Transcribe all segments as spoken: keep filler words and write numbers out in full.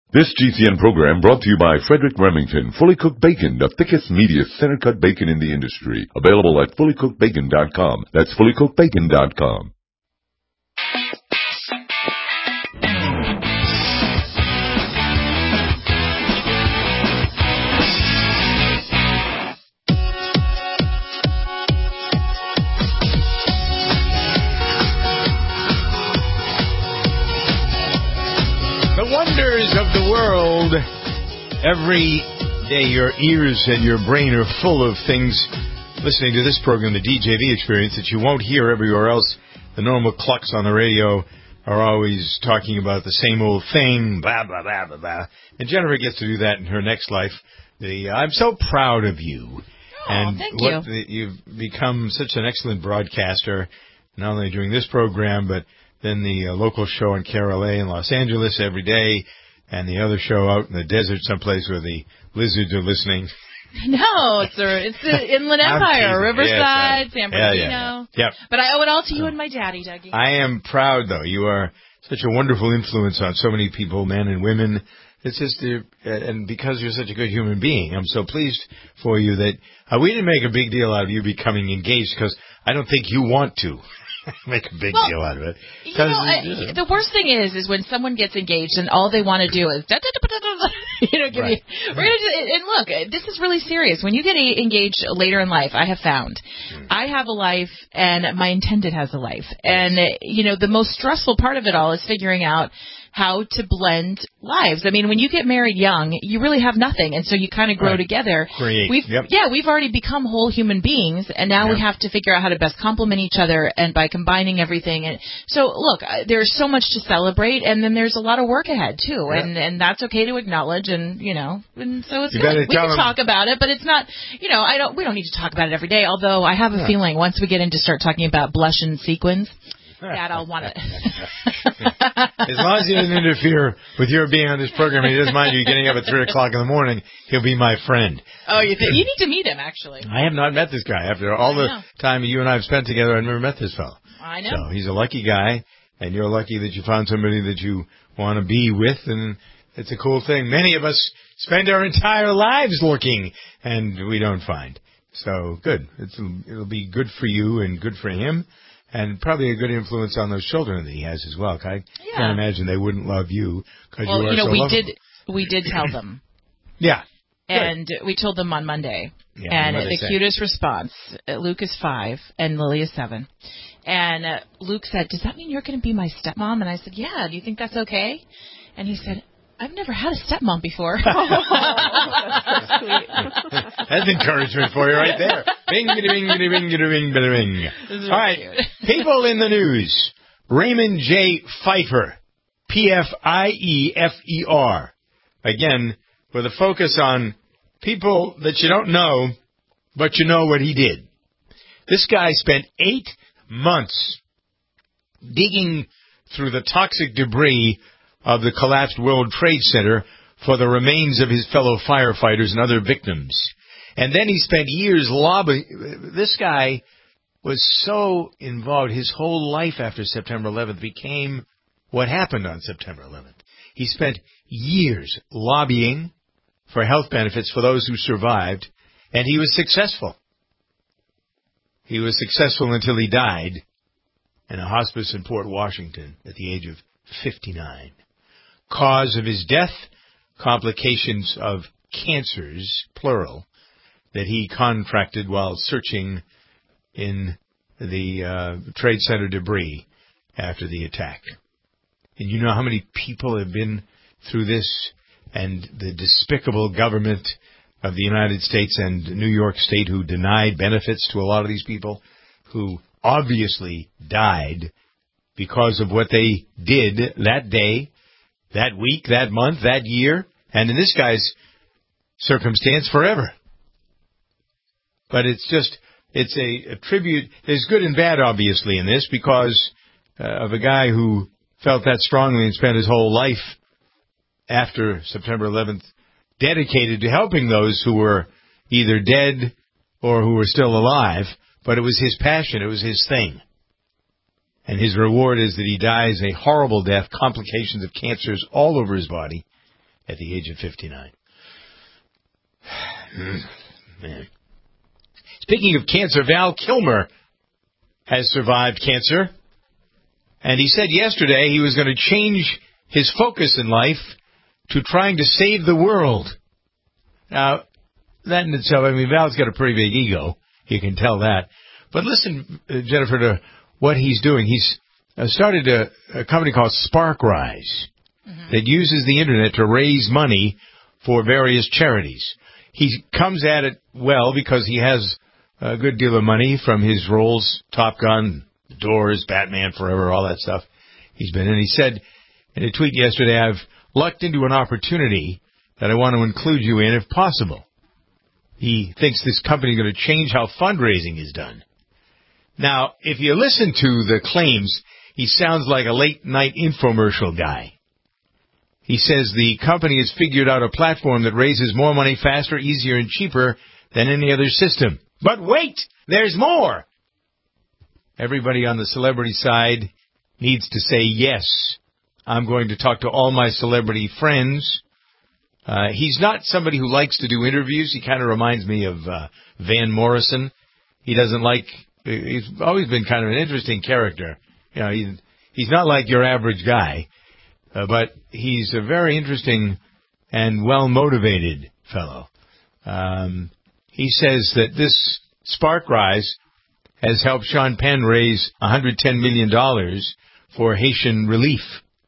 This G C N program brought to you by Frederick Remington, Fully Cooked Bacon, the thickest, meatiest, center-cut bacon in the industry. Available at fully cooked bacon dot com. That's fully cooked bacon dot com. Wonders of the world. Every day your ears and your brain are full of things listening to this program, the D J V Experience, that you won't hear everywhere else. The normal clucks on the radio are always talking about the same old thing, blah, blah, blah, blah, blah. And Jennifer gets to do that in her next life. The, I'm so proud of you. Oh, and thank what you. The, you've become such an excellent broadcaster, not only doing this program, but then the uh, local show in K R L A in Los Angeles every day, and the other show out in the desert someplace where the lizards are listening. No, it's a, it's the Inland Empire, Riverside, yes, San yeah, Bernardino. Yeah, yeah. Yep. But I owe it all to you and my daddy, Dougie. I am proud, though. You are such a wonderful influence on so many people, men and women. It's just, uh, and because you're such a good human being, I'm so pleased for you that uh, we didn't make a big deal out of you becoming engaged because I don't think you want to. Make a big well, deal out of it. You know, I, yeah. The worst thing is, is when someone gets engaged and all they want to do is, da, da, da, da, da, da, you know, give right. you. We're gonna do, and look, this is really serious. When you get engaged later in life, I have found, mm. I have a life, and my intended has a life, and you know, the most stressful part of it all is figuring out how to blend lives. I mean, when you get married young, you really have nothing, and so you kind of grow right. together. Create. We've, yep. Yeah, we've already become whole human beings, and now yep. we have to figure out how to best complement each other, and by combining everything. And so, look, there's so much to celebrate, and then there's a lot of work ahead too, yep. and and that's okay to acknowledge, and you know, and so it's you good. We can them. talk about it, but it's not, you know, I don't. We don't need to talk about it every day. Although I have a yeah. feeling once we get into start talking about blush and sequins, that I'll want to. As long as he doesn't interfere with your being on this program, he doesn't mind you getting up at three o'clock in the morning, he'll be my friend. Oh, you think? You need to meet him, actually. I have not met this guy. After all the time you and I have spent together, I've never met this fellow. I know. So he's a lucky guy, and you're lucky that you found somebody that you want to be with, and it's a cool thing. Many of us spend our entire lives looking, and we don't find. So, good. It's, it'll be good for you and good for him. And probably a good influence on those children that he has as well. I yeah. can't imagine they wouldn't love you because well, you are you know, so we lovable. did we did tell them. yeah. And good. we told them on Monday. Yeah, and the say? cutest response, uh, Luke is five and Lily is seven. And uh, Luke said, "Does that mean you're going to be my stepmom?" And I said, "Yeah. Do you think that's okay?" And he said, "I've never had a stepmom before." Oh, that's sweet. That's encouragement for you right there. Bing, bing, bing, bing, bing, bing. All right. People in the news. Raymond J. Pfeiffer. P F I E F E R. Again, with a focus on people that you don't know, but you know what he did. This guy spent eight months digging through the toxic debris of the collapsed World Trade Center for the remains of his fellow firefighters and other victims. And then he spent years lobbying. This guy was so involved. His whole life after September eleventh became what happened on September eleventh. He spent years lobbying for health benefits for those who survived, and he was successful. He was successful until he died in a hospice in Port Washington at the age of fifty-nine. Cause of his death, complications of cancers, plural, that he contracted while searching in the uh, Trade Center debris after the attack. And you know how many people have been through this, and the despicable government of the United States and New York State who denied benefits to a lot of these people who obviously died because of what they did that day, that week, that month, that year, and in this guy's circumstance, forever. But it's just, it's a, a tribute. There's good and bad, obviously, in this because uh, of a guy who felt that strongly and spent his whole life after September eleventh dedicated to helping those who were either dead or who were still alive. But it was his passion. It was his thing. And his reward is that he dies a horrible death, complications of cancers all over his body, at the age of fifty-nine. Man. Speaking of cancer, Val Kilmer has survived cancer. And he said yesterday he was going to change his focus in life to trying to save the world. Now, that in itself, I mean, Val's got a pretty big ego. You can tell that. But listen, uh, Jennifer, to what he's doing. He's uh, started a, a company called SparkRise mm-hmm. that uses the Internet to raise money for various charities. He comes at it well because he has a good deal of money from his roles, Top Gun, The Doors, Batman Forever, all that stuff he's been in. He said in a tweet yesterday, I've lucked into an opportunity that I want to include you in if possible. He thinks this company is going to change how fundraising is done. Now, if you listen to the claims, he sounds like a late-night infomercial guy. He says the company has figured out a platform that raises more money faster, easier, and cheaper than any other system. But wait, there's more. Everybody on the celebrity side needs to say, yes, I'm going to talk to all my celebrity friends. Uh, he's not somebody who likes to do interviews. He kind of reminds me of uh, Van Morrison. He doesn't like, he's always been kind of an interesting character. You know, he's, he's not like your average guy, uh, but he's a very interesting and well-motivated fellow. Um, he says that this SparkRise has helped Sean Penn raise one hundred ten million dollars for Haitian relief.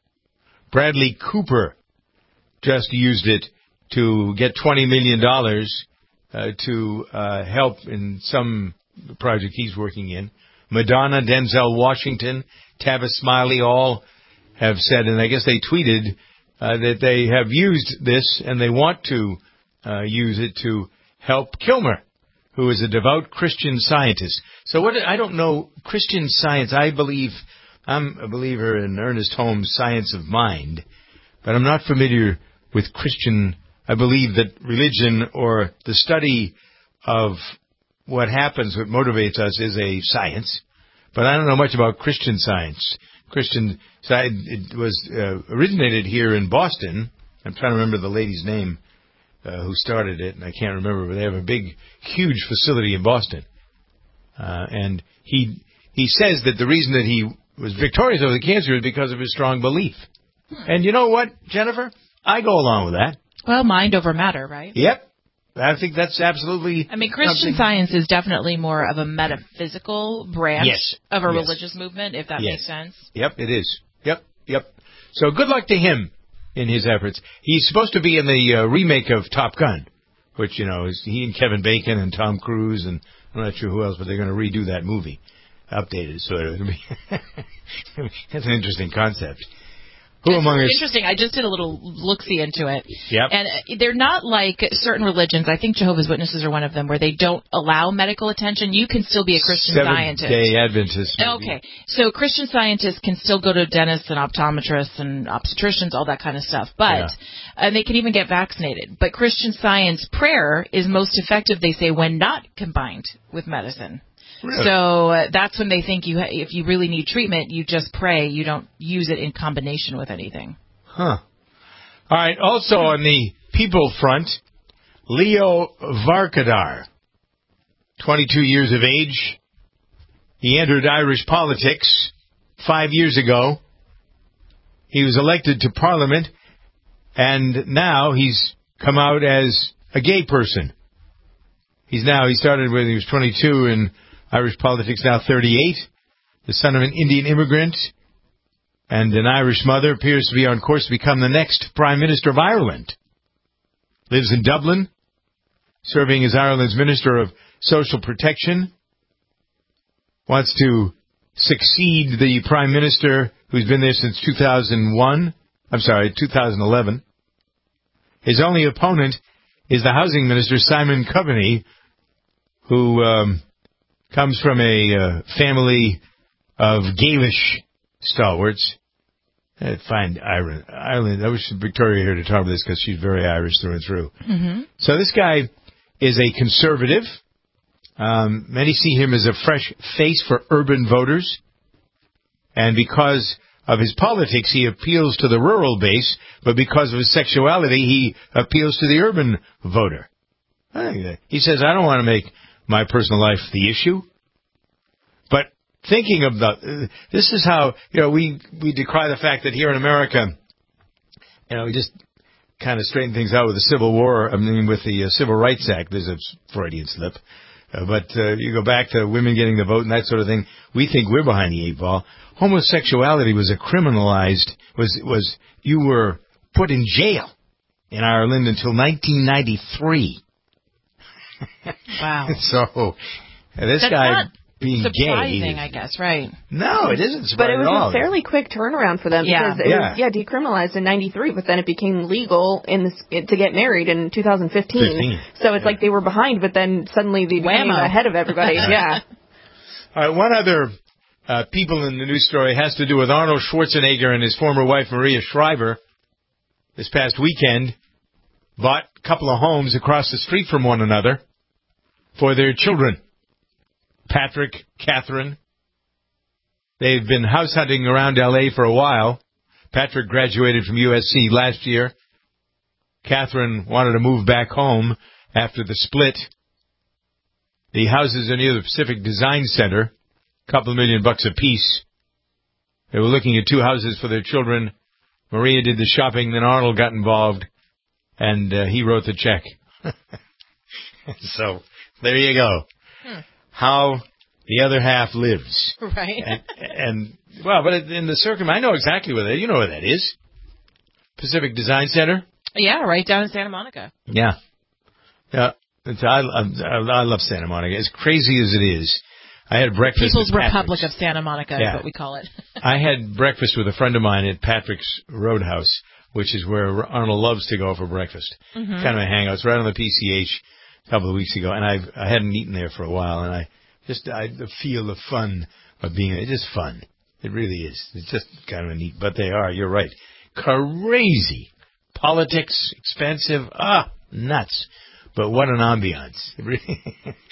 Bradley Cooper just used it to get twenty million dollars uh, to uh, help in some project he's working in. Madonna, Denzel Washington, Tavis Smiley all have said, and I guess they tweeted uh, that they have used this and they want to uh, use it to help Kilmer, who is a devout Christian Scientist. So what, I don't know, Christian Science, I believe, I'm a believer in Ernest Holmes' Science of Mind, but I'm not familiar with Christian. I believe that religion or the study of what happens, what motivates us, is a science, but I don't know much about Christian Science. Christian Science, it was uh, originated here in Boston. I'm trying to remember the lady's name uh, who started it, and I can't remember, but they have a big, huge facility in Boston. Uh, and he he says that the reason that he was victorious over the cancer is because of his strong belief. And you know what, Jennifer? I go along with that. Well, mind over matter, right? Yep. I think that's absolutely... I mean, Christian Science is definitely more of a metaphysical branch yes. of a yes. religious movement, if that yes. makes sense. Yep, it is. Yep, yep. So good luck to him in his efforts. He's supposed to be in the uh, remake of Top Gun, which, you know, is he and Kevin Bacon and Tom Cruise, and I'm not sure who else, but they're going to redo that movie, updated. So it'll be that's an interesting concept. Who it's among us? Interesting. I just did a little look-see into it. Yep. And they're not like certain religions. I think Jehovah's Witnesses are one of them, where they don't allow medical attention. You can still be a Christian Scientist. Seventh-day Adventist. Maybe. Okay. So Christian Scientists can still go to dentists and optometrists and obstetricians, all that kind of stuff. But yeah. and they can even get vaccinated. But Christian Science prayer is most effective, they say, when not combined with medicine. Really? So uh, that's when they think you, ha- if you really need treatment, you just pray. You don't use it in combination with anything. Huh. All right. Also on the people front, Leo Varkadar, twenty-two years of age. He entered Irish politics five years ago. He was elected to Parliament, and now he's come out as a gay person. He's now, he started when he was twenty-two in Irish politics, now thirty-eight, the son of an Indian immigrant and an Irish mother, appears to be on course to become the next Prime Minister of Ireland. Lives in Dublin, serving as Ireland's Minister of Social Protection. Wants to succeed the Prime Minister who's been there since two thousand one. I'm sorry, two thousand eleven. His only opponent is the Housing Minister, Simon Coveney, who... Um, comes from a uh, family of Gaelish stalwarts. I find Ireland, Ireland. I wish Victoria here to talk about this because she's very Irish through and through. Mm-hmm. So this guy is a conservative. Um, many see him as a fresh face for urban voters. And because of his politics, he appeals to the rural base, but because of his sexuality, he appeals to the urban voter. He says, I don't want to make my personal life the issue. But thinking of the, this is how, you know, we, we decry the fact that here in America, you know, we just kind of straighten things out with the Civil War, I mean, with the uh, Civil Rights Act. There's a Freudian slip. Uh, but uh, you go back to women getting the vote and that sort of thing. We think we're behind the eight ball. Homosexuality was a criminalized, was, was, you were put in jail in Ireland until nineteen ninety-three. Wow. So, uh, this That's guy not being surprising, gay. I guess, right? No, it isn't surprising But it was at all. a fairly quick turnaround for them Yeah. because it Yeah. was yeah decriminalized in ninety-three, but then it became legal in the, to get married in two thousand fifteen. fifteen. So it's Yeah. like they were behind, but then suddenly they became Whammo. ahead of everybody. Yeah. All right, one other uh, people in the news story has to do with Arnold Schwarzenegger and his former wife, Maria Shriver. This past weekend, bought a couple of homes across the street from one another for their children. Patrick, Catherine. They've been house hunting around L A for a while. Patrick graduated from U S C last year. Catherine wanted to move back home after the split. The houses are near the Pacific Design Center, a couple of million bucks apiece. They were looking at two houses for their children. Maria did the shopping, then Arnold got involved, and uh, he wrote the check. So, there you go. Hmm. How the other half lives. Right. And, and well, but in the circum, I know exactly where that. You know where that is. Pacific Design Center. Yeah, right down in Santa Monica. Yeah, yeah. It's, I, I, I love Santa Monica. As crazy as it is, I had breakfast. People's at Republic Patrick's. of Santa Monica Yeah. is what we call it. I had breakfast with a friend of mine at Patrick's Roadhouse, which is where Arnold loves to go for breakfast. Mm-hmm. Kind of a hangout. It's right on the P C H. A couple of weeks ago, and I I hadn't eaten there for a while, and I just I the feel the fun of being it's just fun. It really is. It's just kind of neat. But they are. You're right. Crazy politics, expensive, ah, nuts. But what an ambiance! It really,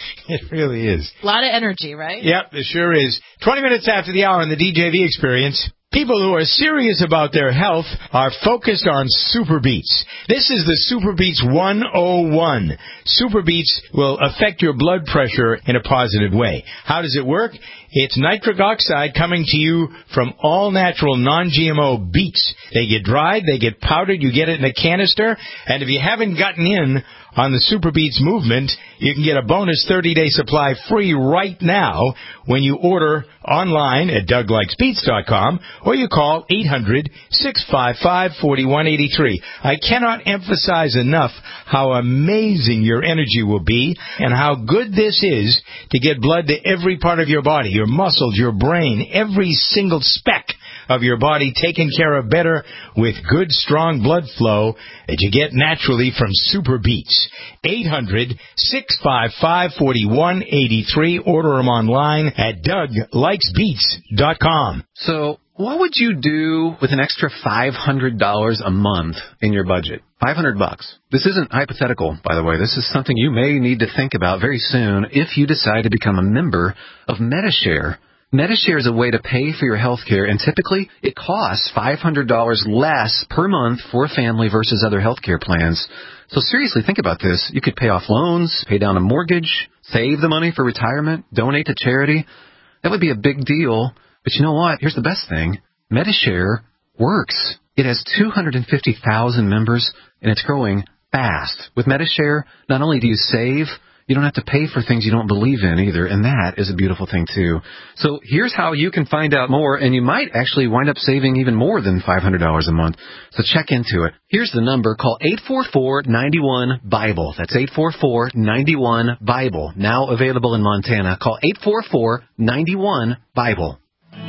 it really is. A lot of energy, right? Yep, it sure is. Twenty minutes after the hour in the D J V Experience. People who are serious about their health are focused on Super Beets. This is the Super Beets one oh one. Super Beets will affect your blood pressure in a positive way. How does it work? It's nitric oxide coming to you from all-natural, non-G M O beets. They get dried, they get powdered, you get it in a canister, and if you haven't gotten in on the Super Beets movement, you can get a bonus thirty-day supply free right now when you order online at Doug Likes Beets dot com or you call eight hundred, six five five, four one eight three. I cannot emphasize enough how amazing your energy will be and how good this is to get blood to every part of your body, your muscles, your brain, every single speck of your body taken care of better with good, strong blood flow that you get naturally from Super Beets. eight hundred, six five five, four one eight three. Order them online at Doug Likes Beets dot com. So what would you do with an extra five hundred dollars a month in your budget? five hundred bucks. This isn't hypothetical, by the way. This is something you may need to think about very soon if you decide to become a member of Medi-Share. Medi-Share is a way to pay for your health care, and typically it costs five hundred dollars less per month for a family versus other health care plans. So seriously, think about this. You could pay off loans, pay down a mortgage, save the money for retirement, donate to charity. That would be a big deal. But you know what? Here's the best thing. Medi-Share works. It has two hundred fifty thousand members, and it's growing fast. With Medi-Share, not only do you save, you don't have to pay for things you don't believe in either, and that is a beautiful thing too. So here's how you can find out more, and you might actually wind up saving even more than five hundred dollars a month. So check into it. Here's the number. Call eight four four, nine one, BIBLE. That's eight four four, nine one, BIBLE. Now available in Montana. Call eight four four, nine one, BIBLE.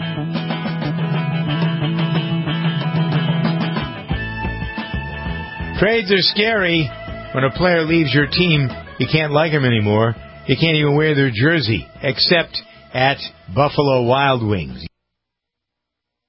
Trades are scary. When a player leaves your team, you can't like him anymore. You can't even wear their jersey, except at Buffalo Wild Wings.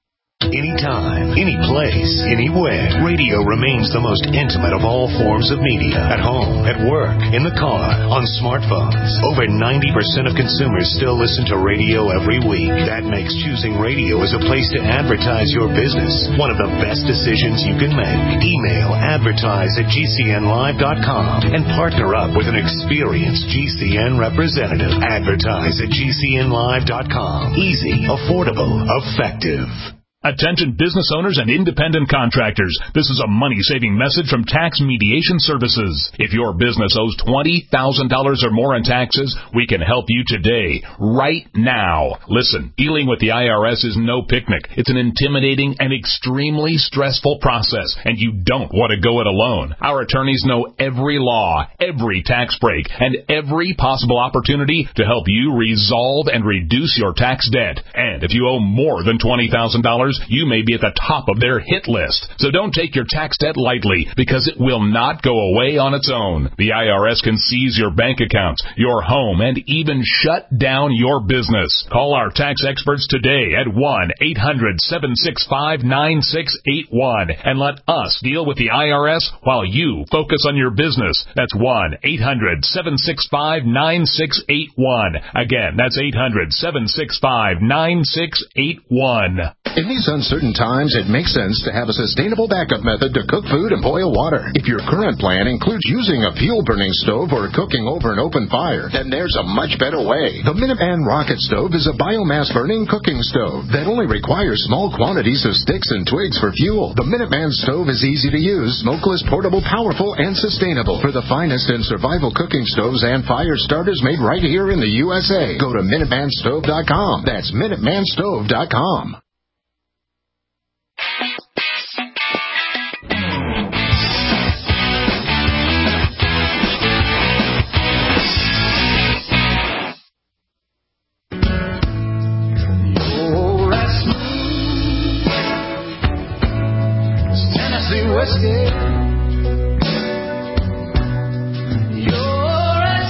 anytime, any place, anywhere. Radio remains the most intimate of all forms of media. At home, at work, in the car, on smartphones. Over ninety percent of consumers still listen to radio every week. That makes choosing radio as a place to advertise your business one of the best decisions you can make. Email advertise at G C N live dot com and partner up with an experienced G C N representative. Advertise at G C N live dot com. Easy, affordable, effective. Attention business owners and independent contractors. This is a money-saving message from Tax Mediation Services. If your business owes twenty thousand dollars or more in taxes, we can help you today, right now. Listen, dealing with the I R S is no picnic. It's an intimidating and extremely stressful process, and you don't want to go it alone. Our attorneys know every law, every tax break, and every possible opportunity to help you resolve and reduce your tax debt. And if you owe more than twenty thousand dollars, you may be at the top of their hit list. So don't take your tax debt lightly, because it will not go away on its own. The I R S can seize your bank accounts, your home, and even shut down your business. Call our tax experts today at one eight hundred seven six five nine six eight one and let us deal with the I R S while you focus on your business. That's one eight hundred seven six five nine six eight one. Again, that's eight hundred seven six five nine six eight one. In these uncertain times, it makes sense to have a sustainable backup method to cook food and boil water. If your current plan includes using a fuel-burning stove or cooking over an open fire, then there's a much better way. The Minuteman Rocket Stove is a biomass-burning cooking stove that only requires small quantities of sticks and twigs for fuel. The Minuteman Stove is easy to use, smokeless, portable, powerful, and sustainable. For the finest in survival cooking stoves and fire starters made right here in the U S A, go to Minuteman Stove dot com. That's Minuteman Stove dot com. Whiskey. You're as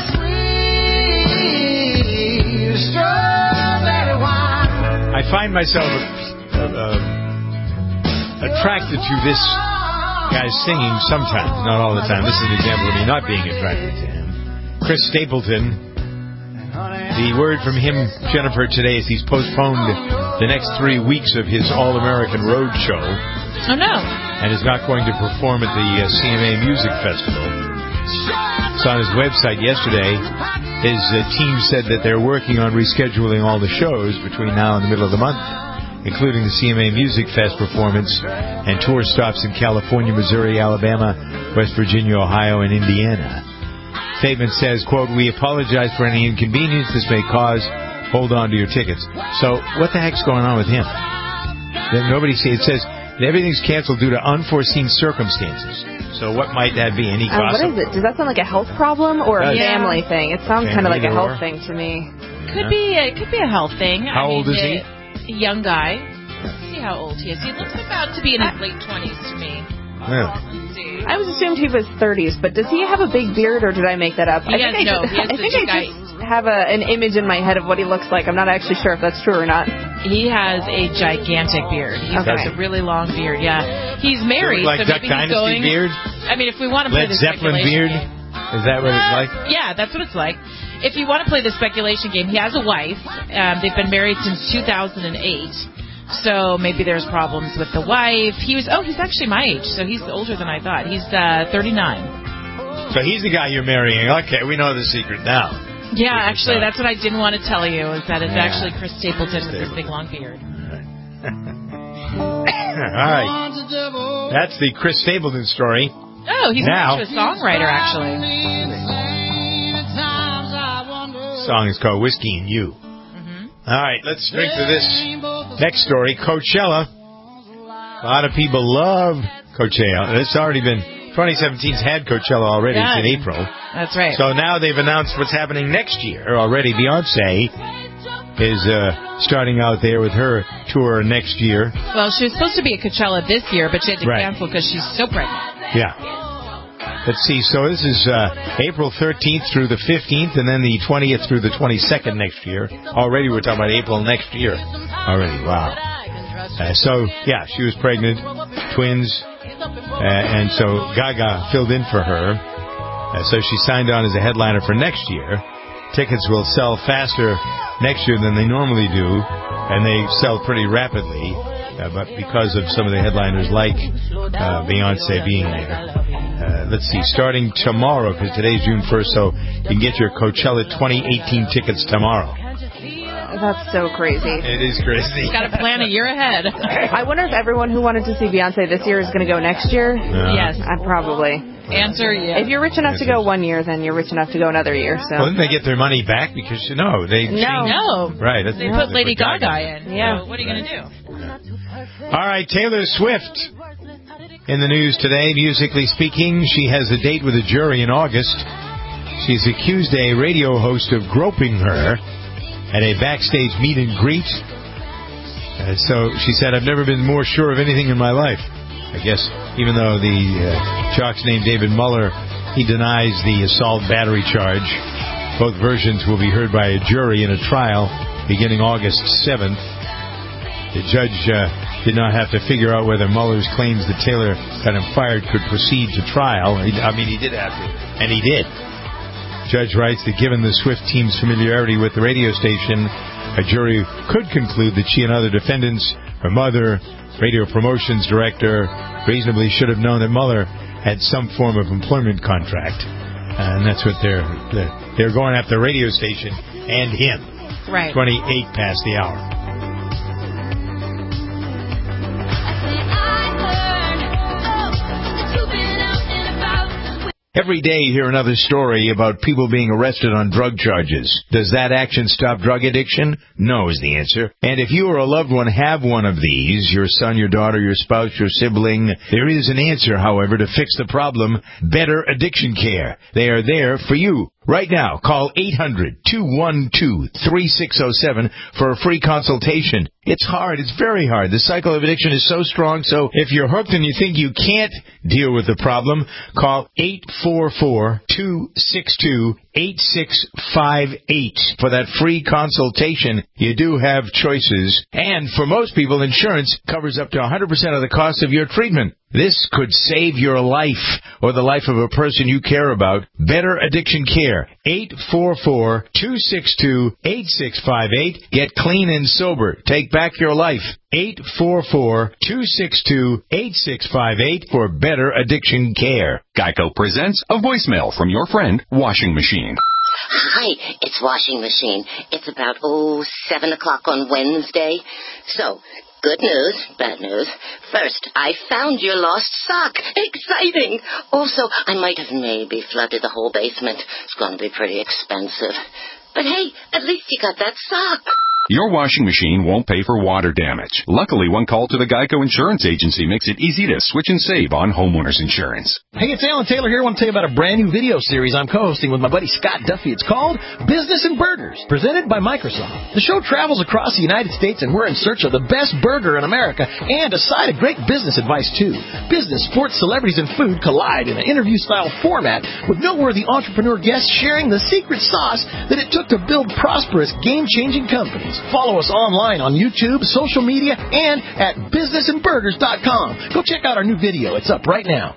sweet as strawberry wine. I find myself uh, uh, attracted to this guy singing sometimes, not all the time. This is an example of me not being attracted to him. Chris Stapleton. The word from him, Jennifer, today is he's postponed the next three weeks of his All-American Road Show. Oh, no. And is not going to perform at the uh, C M A Music Festival. So on his website yesterday, his uh, team said that they're working on rescheduling all the shows between now and the middle of the month, including the C M A Music Fest performance and tour stops in California, Missouri, Alabama, West Virginia, Ohio, and Indiana. Statement says, quote, "We apologize for any inconvenience this may cause. Hold on to your tickets." So what the heck's going on with him? Nobody see it says everything's canceled due to unforeseen circumstances. So what might that be? Any uh, What is it? Does that sound like a health problem or a yeah. family thing? It sounds kind of like a health thing to me. Could yeah. be. It could be a health thing. How I old mean, is he? A young guy. Let's see how old he is. He looks about to be in his late twenties to me. Yeah. Let's see. I was assumed he was thirties, but does he have a big beard or did I make that up? He I has think no. I just, He has I think I guy. just have a, an image in my head of what he looks like. I'm not actually sure if that's true or not. He has a gigantic beard. He okay. has a really long beard. Yeah, he's married. Like so Duck maybe Dynasty he's going, beard. I mean, if we want to play Led the Zeppelin beard. Game, is that what it's like? Yeah, that's what it's like. If you want to play the speculation game, he has a wife. Um, they've been married since two thousand eight. So maybe there's problems with the wife. He was, oh, he's actually my age, so he's older than I thought. He's uh, thirty-nine. So he's the guy you're marrying. Okay, we know the secret now. Yeah, actually, that's what I didn't want to tell you, is that it's yeah. actually Chris Stapleton with his big long beard. All right. That's the Chris Stapleton story. Oh, he's now, a songwriter, actually. The song is called Whiskey and You. Mm-hmm. All right, let's drink to this next story. Coachella. A lot of people love Coachella. It's already been, twenty seventeen's had Coachella already. Yeah. It's in April. That's right. So now they've announced what's happening next year already. Beyonce is uh, starting out there with her tour next year. Well, she was supposed to be at Coachella this year, but she had to right. cancel because she's so pregnant. Yeah. Let's see. So this is uh, April thirteenth through the fifteenth, and then the twentieth through the twenty-second next year. Already we're talking about April next year. Already. Wow. Uh, so, yeah, she was pregnant, twins, uh, and so Gaga filled in for her. Uh, so she signed on as a headliner for next year. Tickets will sell faster next year than they normally do, and they sell pretty rapidly, uh, but because of some of the headliners like uh, Beyonce being there. Uh, let's see, starting tomorrow, because today's June first, so you can get your Coachella twenty eighteen tickets tomorrow. That's so crazy. It is crazy. Got to plan a year ahead. I wonder if everyone who wanted to see Beyonce this year is going to go next year. No. Yes. I probably. Answer yes. If you're rich enough to go one year, then you're rich enough to go another year. So. Well, didn't they get their money back? Because, you know, they... No. changed- No. Right. That's They no, put Lady Gaga, Gaga in. Yeah. So what are you going to do? All right, Taylor Swift. In the news today, musically speaking, she has a date with a jury in August. She's accused a radio host of groping her at a backstage meet and greet. Uh, so she said, I've never been more sure of anything in my life. I guess even though the uh, jock's named David Muller, he denies the assault battery charge. Both versions will be heard by a jury in a trial beginning August seventh. The judge uh, did not have to figure out whether Mueller's claims that Taylor got him fired could proceed to trial. I mean, he did have to, and he did. Judge writes that given the Swift team's familiarity with the radio station, a jury could conclude that she and other defendants, her mother, radio promotions director, reasonably should have known that Mueller had some form of employment contract. Uh, and that's what they're, they're, they're going after the radio station and him. Right. twenty-eight past the hour. Every day you hear another story about people being arrested on drug charges. Does that action stop drug addiction? No is the answer. And if you or a loved one have one of these, your son, your daughter, your spouse, your sibling, there is an answer, however, to fix the problem. Better Addiction Care. They are there for you. Right now, call eight hundred, two one two, three six zero seven for a free consultation. It's hard. It's very hard. The cycle of addiction is so strong, so if you're hooked and you think you can't deal with the problem, call eight four four, two six two, eight six five eight for that free consultation. You do have choices, and for most people, insurance covers up to one hundred percent of the cost of your treatment. This could save your life or the life of a person you care about. Better Addiction Care. eight four four, two six two, eight six five eight. Get clean and sober. Take back your life. eight four four, two six two, eight six five eight for Better Addiction Care. Geico presents a voicemail from your friend, Washing Machine. Hi, it's Washing Machine. It's about, oh, seven o'clock on Wednesday. So, good news, bad news. First, I found your lost sock. Exciting! Also, I might have maybe flooded the whole basement. It's going to be pretty expensive. But hey, at least you got that sock. Your washing machine won't pay for water damage. Luckily, one call to the Geico Insurance Agency makes it easy to switch and save on homeowners insurance. Hey, it's Alan Taylor here. I want to tell you about a brand new video series I'm co-hosting with my buddy Scott Duffy. It's called Business and Burgers, presented by Microsoft. The show travels across the United States, and we're in search of the best burger in America and a side of great business advice, too. Business, sports, celebrities, and food collide in an interview-style format with noteworthy entrepreneur guests sharing the secret sauce that it took to build prosperous, game-changing companies. Follow us online on YouTube, social media, and at business and burgers dot com. Go check out our new video. It's up right now.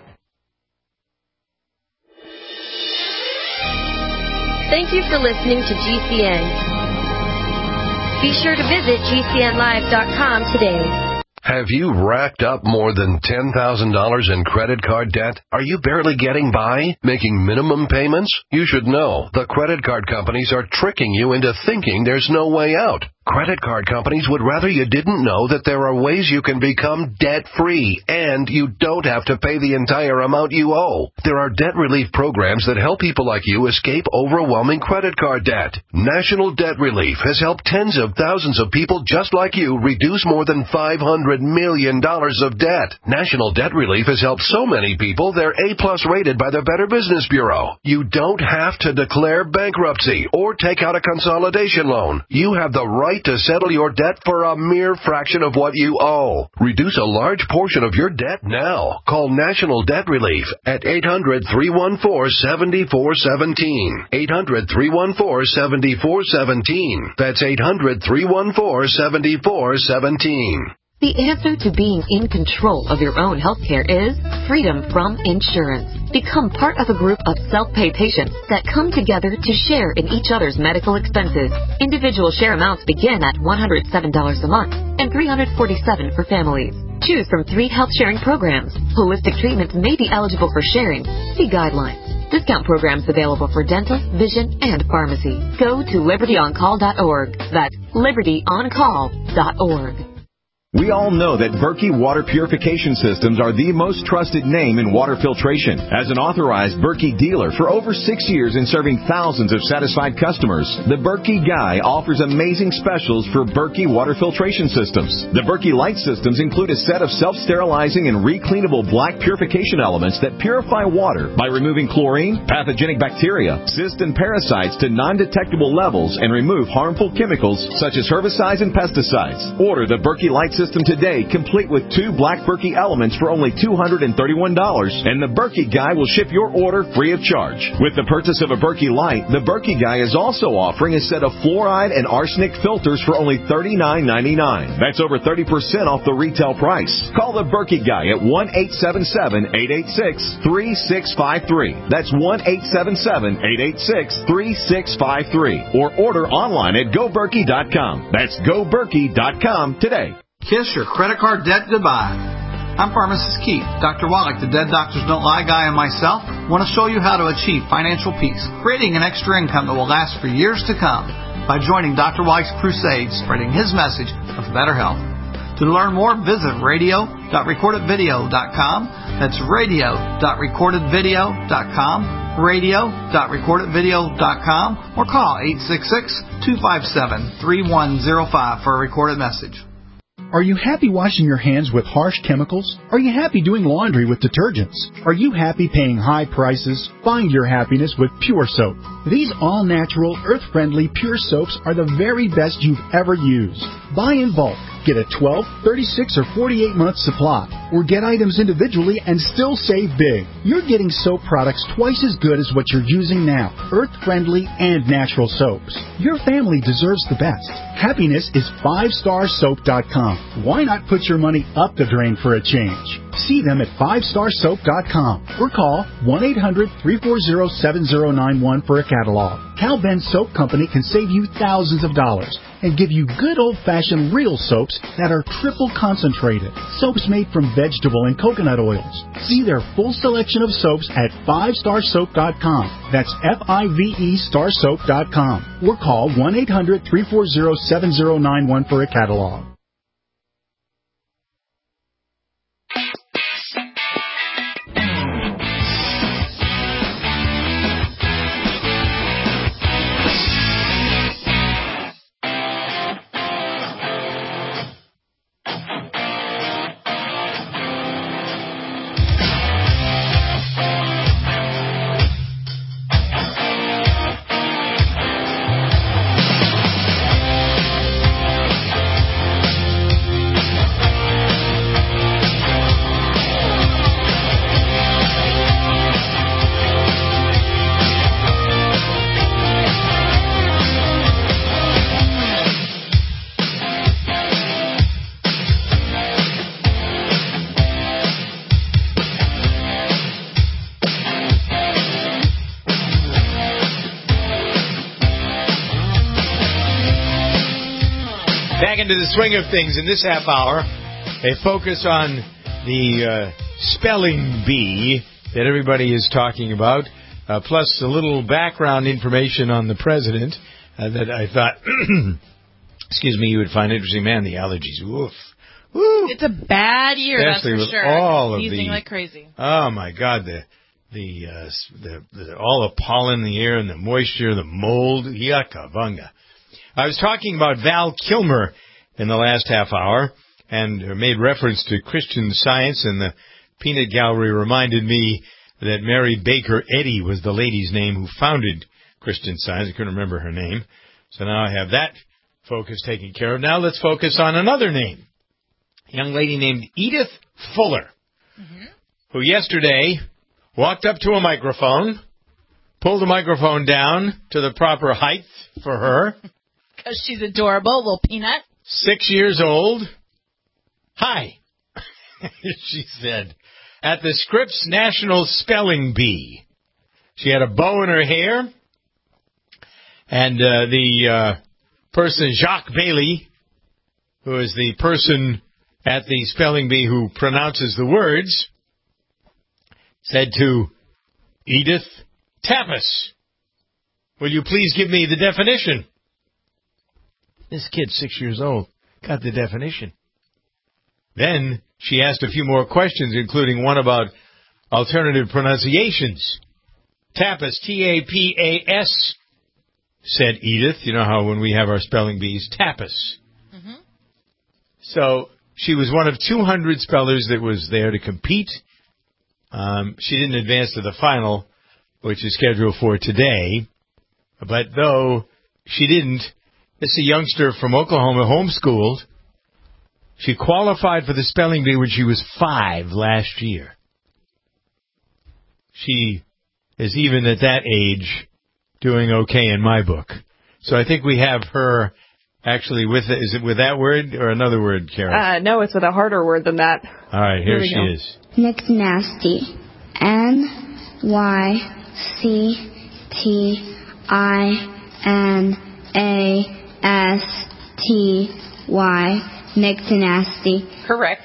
Thank you for listening to G C N. Be sure to visit G C N live dot com today. Have you racked up more than ten thousand dollars in credit card debt? Are you barely getting by, making minimum payments? You should know the credit card companies are tricking you into thinking there's no way out. Credit card companies would rather you didn't know that there are ways you can become debt-free, and you don't have to pay the entire amount you owe. There are debt relief programs that help people like you escape overwhelming credit card debt. National Debt Relief has helped tens of thousands of people just like you reduce more than five hundred million dollars of debt. National Debt Relief has helped so many people they're A-plus rated by the Better Business Bureau. You don't have to declare bankruptcy or take out a consolidation loan. You have the right to settle your debt for a mere fraction of what you owe. Reduce a large portion of your debt now. Call National Debt Relief at eight hundred, three one four, seven four one seven. eight hundred, three one four, seven four one seven. That's eight hundred, three one four, seven four one seven. The answer to being in control of your own healthcare is freedom from insurance. Become part of a group of self-pay patients that come together to share in each other's medical expenses. Individual share amounts begin at one hundred seven dollars a month and three hundred forty-seven dollars for families. Choose from three health sharing programs. Holistic treatments may be eligible for sharing. See guidelines. Discount programs available for dental, vision, and pharmacy. Go to liberty on call dot org. That's liberty on call dot org. We all know that Berkey Water Purification Systems are the most trusted name in water filtration. As an authorized Berkey dealer for over six years and serving thousands of satisfied customers, the Berkey Guy offers amazing specials for Berkey Water Filtration Systems. The Berkey Light Systems include a set of self-sterilizing and recleanable black purification elements that purify water by removing chlorine, pathogenic bacteria, cysts, and parasites to non-detectable levels and remove harmful chemicals such as herbicides and pesticides. Order the Berkey Light System today, complete with two black Berkey elements for only two hundred thirty-one dollars, and the Berkey Guy will ship your order free of charge. With the purchase of a Berkey Light, the Berkey Guy is also offering a set of fluoride and arsenic filters for only thirty-nine ninety-nine. That's over thirty percent off the retail price. Call the Berkey Guy at one eight seven seven, eight eight six, three six five three. That's one eight seven seven, eight eight six, three six five three. Or order online at go berkey dot com. That's go berkey dot com today. Kiss your credit card debt goodbye. I'm Pharmacist Keith. Doctor Wallach, the Dead Doctors Don't Lie guy, and myself want to show you how to achieve financial peace, creating an extra income that will last for years to come by joining Doctor Wallach's crusade, spreading his message of better health. To learn more, visit radio dot recorded video dot com. That's radio dot recorded video dot com, radio dot recorded video dot com, or call eight six six, two five seven, three one zero five for a recorded message. Are you happy washing your hands with harsh chemicals? Are you happy doing laundry with detergents? Are you happy paying high prices? Find your happiness with Pure Soap. These all-natural, earth-friendly Pure Soaps are the very best you've ever used. Buy in bulk. Get a twelve, thirty-six, or forty-eight month supply. Or get items individually and still save big. You're getting soap products twice as good as what you're using now. Earth-friendly and natural soaps. Your family deserves the best. Happiness is five star soap dot com. Why not put your money up the drain for a change? See them at five star soap dot com or call one eight hundred, three four zero, seven zero nine one for a catalog. Cal Ben Soap Company can save you thousands of dollars and give you good old-fashioned real soaps that are triple concentrated. Soaps made from vegetable and coconut oils. See their full selection of soaps at five star soap dot com. That's F I V E star soap dot com. Or call one eight hundred, three four zero, seven zero nine one for a catalog. Into the swing of things in this half hour, a focus on the uh, spelling bee that everybody is talking about, uh, plus a little background information on the president uh, that I thought, excuse me, you would find interesting. Man, the allergies, woof. Woo. It's a bad year, Especially that's for with sure. all of Sneezing the, like crazy. Oh my God, the the, uh, the the all the pollen in the air and the moisture, the mold, yucca bunga. I was talking about Val Kilmer in the last half hour, and made reference to Christian Science, and the Peanut Gallery reminded me that Mary Baker Eddy was the lady's name who founded Christian Science. I couldn't remember her name. So now I have that focus taken care of. Now let's focus on another name. A young lady named Edith Fuller, mm-hmm. who yesterday walked up to a microphone, pulled the microphone down to the proper height for her. Because she's adorable, little peanut. Six years old, Hi, she said, at the Scripps National Spelling Bee. She had a bow in her hair, and uh, the uh, person, Jacques Bailey, who is the person at the spelling bee who pronounces the words, said to Edith Tapas, will you please give me the definition? This kid's six years old, got the definition. Then she asked a few more questions, including one about alternative pronunciations. Tapas, T A P A S, said Edith. You know how when we have our spelling bees, Tapas. Mm-hmm. So she was one of two hundred spellers that was there to compete. Um, she didn't advance to the final, which is scheduled for today. But though she didn't, this is a youngster from Oklahoma, homeschooled. She qualified for the spelling bee when she was five last year. She is even at that age doing okay in my book. So I think we have her actually with, is it with that word or another word, Karen? Uh, no, it's with a harder word than that. All right, here, here she go. is. Nick Nasty. N Y C T I N A S T Y. Nick Nasty. Correct.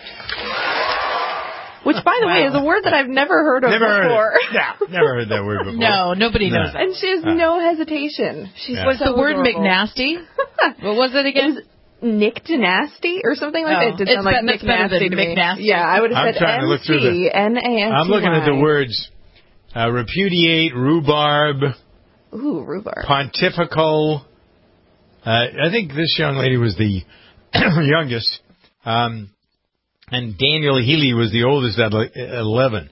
Which, by the wow. way, is a word that I've never heard of never before. Heard it. No, never heard that word before. No, nobody no. knows that. And she has uh. no hesitation. She's yeah. Was so the word adorable. McNasty? What was it again? It was Nick Nasty or something like oh. that. It did it's sound like Nick Nasty to me. McNasty. Yeah, I would have I'm said trying to look through the, N A S T Y. I'm looking at the words uh, repudiate, rhubarb. Ooh, rhubarb. Pontifical. Uh, I think this young lady was the youngest. Um, and Daniel Healy was the oldest at eleven.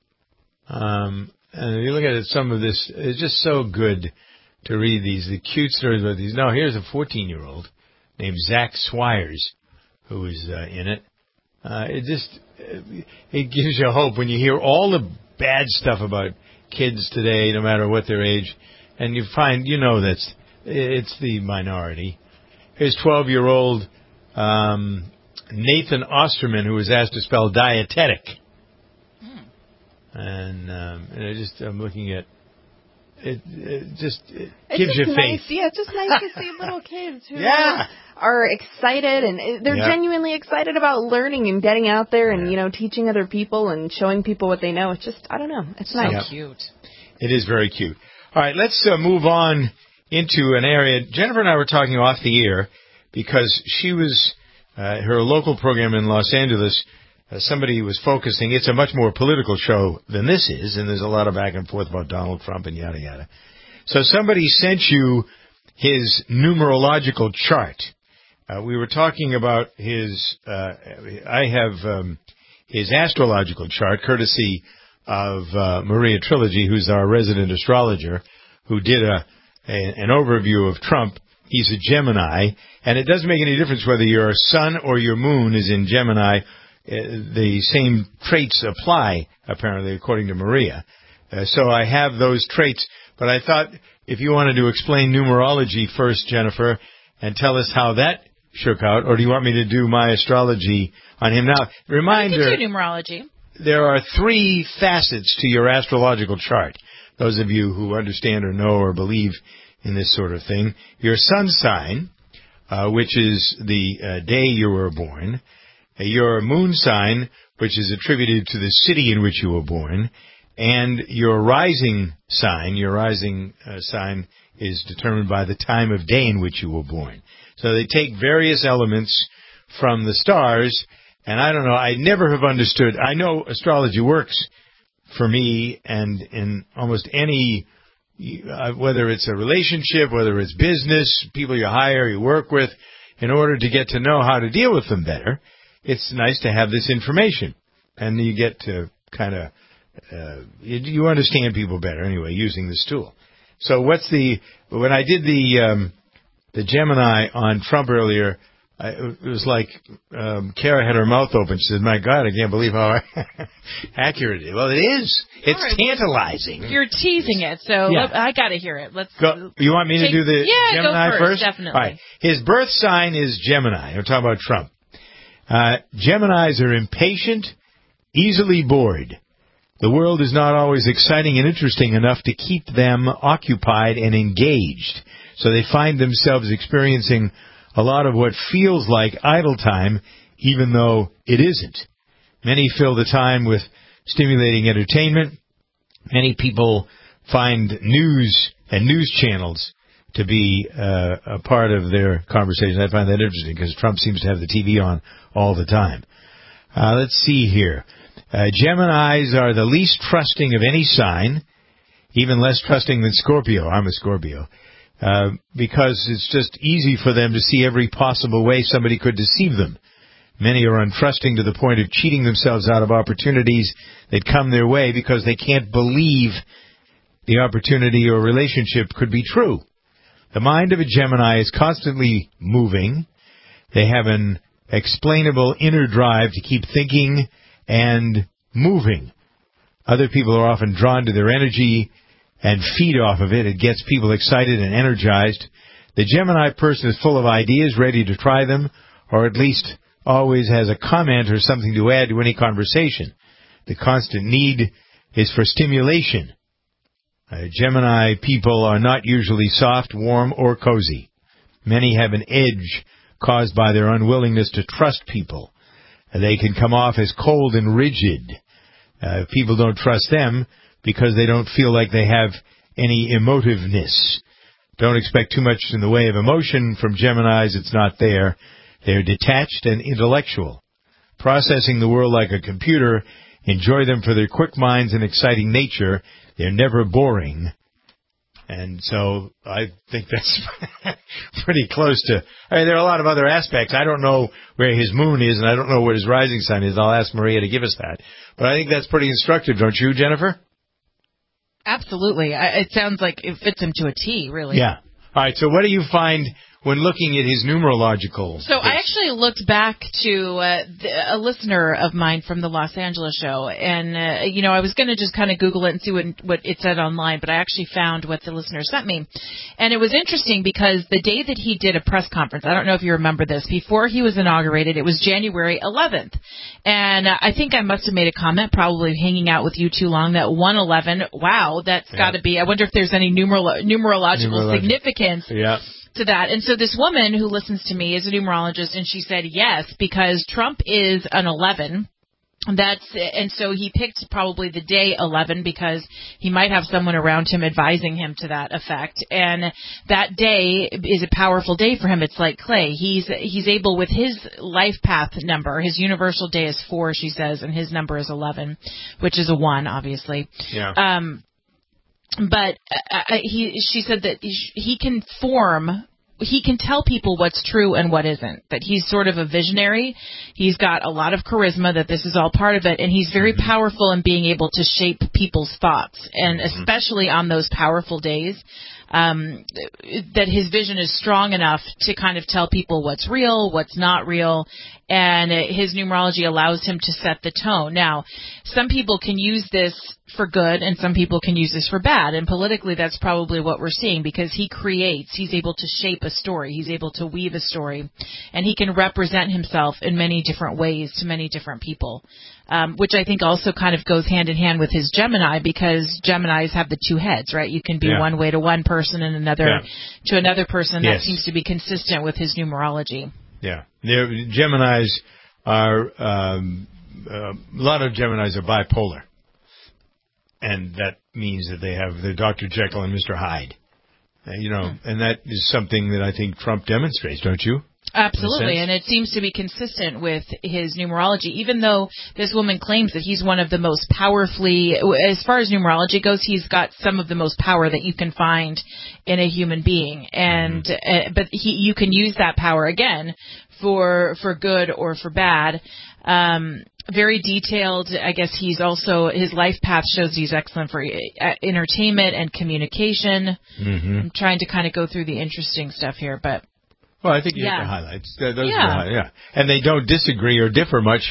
Um, and if you look at it, some of this, it's just so good to read these, the cute stories about these. No, here's a fourteen-year-old named Zach Swires who is uh, in it. Uh, it just, it gives you hope when you hear all the bad stuff about kids today, no matter what their age, and you find, you know, that's, it's the minority. Here's twelve-year-old, um, Nathan Osterman, who was asked to spell dietetic. Hmm. And, um, and I just, I'm looking at, it, it just it it's gives just you nice, faith. Yeah, it's just nice to see little kids who yeah. are, are excited, and they're yeah. genuinely excited about learning and getting out there and, you know, teaching other people and showing people what they know. It's just, I don't know, it's nice. So cute. It is very cute. All right, let's uh, move on into an area. Jennifer and I were talking off the air because she was... Uh, her local program in Los Angeles, uh, somebody was focusing. It's a much more political show than this is, and there's a lot of back and forth about Donald Trump and yada, yada. So somebody sent you his numerological chart. Uh, we were talking about his, uh, I have um, his astrological chart, courtesy of uh, Maria Trilogy, who's our resident astrologer, who did a, a an overview of Trump. He's a Gemini, and it doesn't make any difference whether your sun or your moon is in Gemini. Uh, the same traits apply, apparently, according to Maria. Uh, so I have those traits, but I thought if you wanted to explain numerology first, Jennifer, and tell us how that shook out, or do you want me to do my astrology on him now? Reminder, I can do numerology. There are three facets to your astrological chart. Those of you who understand or know or believe in this sort of thing. Your sun sign, uh, which is the uh, day you were born. Uh, your moon sign, which is attributed to the city in which you were born. And your rising sign, your rising uh, sign is determined by the time of day in which you were born. So they take various elements from the stars, and I don't know, I never have understood. I know astrology works for me, and in almost any... Uh, whether it's a relationship, whether it's business, people you hire, you work with, in order to get to know how to deal with them better, it's nice to have this information. And you get to kind of, uh, you, you understand people better anyway using this tool. So what's the, when I did the, um, the Gemini on Trump earlier, I, it was like um, Kara had her mouth open. She said, my God, I can't believe how accurate it is. Well, it is. It's right. Tantalizing. You're teasing it, so yeah. I got to hear it. Let's. Go. You want me take, to do the yeah, Gemini go first, first? Definitely. All right. His birth sign is Gemini. We're talking about Trump. Uh, Geminis are impatient, easily bored. The world is not always exciting and interesting enough to keep them occupied and engaged. So they find themselves experiencing a lot of what feels like idle time, even though it isn't. Many fill the time with stimulating entertainment. Many people find news and news channels to be uh, a part of their conversation. I find that interesting because Trump seems to have the T V on all the time. Uh, let's see here. Uh, Geminis are the least trusting of any sign, even less trusting than Scorpio. I'm a Scorpio. Uh, because it's just easy for them to see every possible way somebody could deceive them. Many are untrusting to the point of cheating themselves out of opportunities that come their way because they can't believe the opportunity or relationship could be true. The mind of a Gemini is constantly moving. They have an explainable inner drive to keep thinking and moving. Other people are often drawn to their energy and feed off of it. It gets people excited and energized. The Gemini person is full of ideas, ready to try them, or at least always has a comment or something to add to any conversation. The constant need is for stimulation. Uh, Gemini people are not usually soft, warm, or cozy. Many have an edge caused by their unwillingness to trust people. Uh, they can come off as cold and rigid. Uh, people don't trust them because they don't feel like they have any emotiveness. Don't expect too much in the way of emotion from Geminis. It's not there. They're detached and intellectual. Processing the world like a computer. Enjoy them for their quick minds and exciting nature. They're never boring. And so I think that's pretty close to... I mean, there are a lot of other aspects. I don't know where his moon is, and I don't know what his rising sign is. I'll ask Maria to give us that. But I think that's pretty instructive, don't you, Jennifer? Absolutely. I, it sounds like it fits him to a T, really. Yeah. All right, so what do you find when looking at his numerological... So I actually looked back to uh, the, a listener of mine from the Los Angeles show, and, uh, you know, I was going to just kind of Google it and see what, what it said online, but I actually found what the listener sent me. And it was interesting because the day that he did a press conference, I don't know if you remember this, before he was inaugurated, it was January eleventh. And uh, I think I must have made a comment, probably hanging out with you too long, that one eleven, wow, that's yeah. got to be, I wonder if there's any numerolo- numerological Numerologic. significance. Yeah. To that. And so this woman who listens to me is a numerologist, and she said yes, because Trump is an eleven. That's and so he picked probably the day eleven because he might have someone around him advising him to that effect. And that day is a powerful day for him. It's like clay. He's he's able with his life path number. His universal day is four, she says, and his number is eleven, which is a one, obviously. Yeah. Um. But uh, he, she said that he can form, he can tell people what's true and what isn't. That he's sort of a visionary. He's got a lot of charisma. That this is all part of it, and he's very mm-hmm. powerful in being able to shape people's thoughts, and mm-hmm. especially on those powerful days. Um, that his vision is strong enough to kind of tell people what's real, what's not real, and his numerology allows him to set the tone. Now, some people can use this for good and some people can use this for bad, and politically that's probably what we're seeing because he creates, he's able to shape a story, he's able to weave a story, and he can represent himself in many different ways to many different people. Um, which I think also kind of goes hand in hand with his Gemini because Geminis have the two heads, right? You can be yeah. one way to one person and another yeah. to another person. Yes. That seems to be consistent with his numerology. Yeah. They're, Geminis are, um, uh, a lot of Geminis are bipolar. And that means that they have the Doctor Jekyll and Mister Hyde. Uh, you know, mm. and that is something that I think Trump demonstrates, don't you? Absolutely, and it seems to be consistent with his numerology, even though this woman claims that he's one of the most powerfully, as far as numerology goes, he's got some of the most power that you can find in a human being. And mm-hmm. uh, but he, you can use that power, again, for for good or for bad. Um, very detailed. I guess he's also, his life path shows he's excellent for uh, entertainment and communication. Mm-hmm. I'm trying to kind of go through the interesting stuff here, but... Well, I think you yeah. hit the highlights. Those yeah. Are the, yeah. And they don't disagree or differ much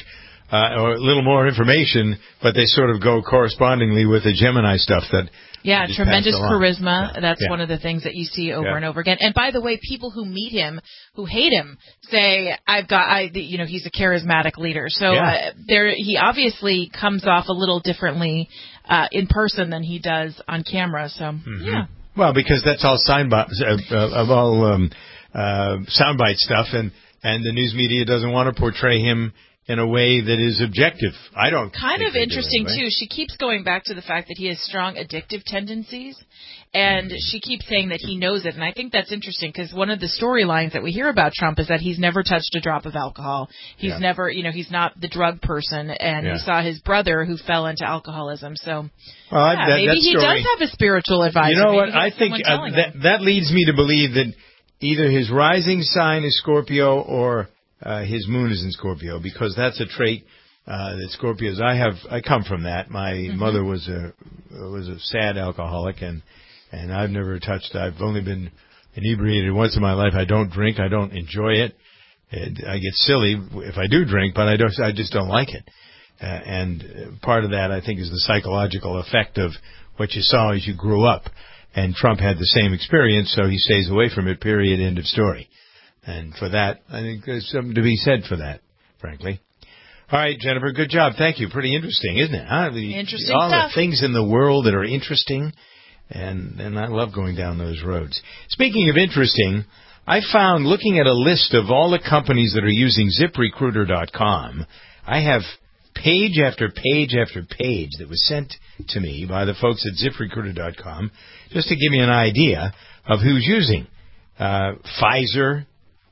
uh, or a little more information, but they sort of go correspondingly with the Gemini stuff that. Yeah, tremendous charisma. Yeah. That's yeah. one of the things that you see over yeah. and over again. And by the way, people who meet him, who hate him, say, "I've got, I, you know, he's a charismatic leader." So yeah. uh, there, he obviously comes off a little differently uh, in person than he does on camera. So mm-hmm. yeah. Well, because that's all soundbite, uh, uh, of all um, uh, soundbite stuff, and and the news media doesn't want to portray him in a way that is objective. I don't. Kind of interesting, anyway. too. She keeps going back to the fact that he has strong addictive tendencies, and she keeps saying that he knows it. And I think that's interesting because one of the storylines that we hear about Trump is that he's never touched a drop of alcohol. He's yeah. never, you know, he's not the drug person, and yeah. he saw his brother who fell into alcoholism. So well, yeah, that, maybe that he story, does have a spiritual advisor. You know maybe what? I think uh, that, that leads me to believe that either his rising sign is Scorpio or Uh, his moon is in Scorpio, because that's a trait uh, that Scorpios. I have. I come from that. My mm-hmm. mother was a was a sad alcoholic, and and I've never touched. I've only been inebriated once in my life. I don't drink. I don't enjoy it. it I get silly if I do drink, but I don't. I just don't like it. Uh, and part of that, I think, is the psychological effect of what you saw as you grew up. And Trump had the same experience, so he stays away from it. Period. End of story. And for that, I think there's something to be said for that, frankly. All right, Jennifer, good job. Thank you. Pretty interesting, isn't it? Huh? The, interesting all stuff. the things in the world that are interesting, and, and I love going down those roads. Speaking of interesting, I found, looking at a list of all the companies that are using zip recruiter dot com, I have page after page after page that was sent to me by the folks at zip recruiter dot com, just to give me an idea of who's using uh, Pfizer,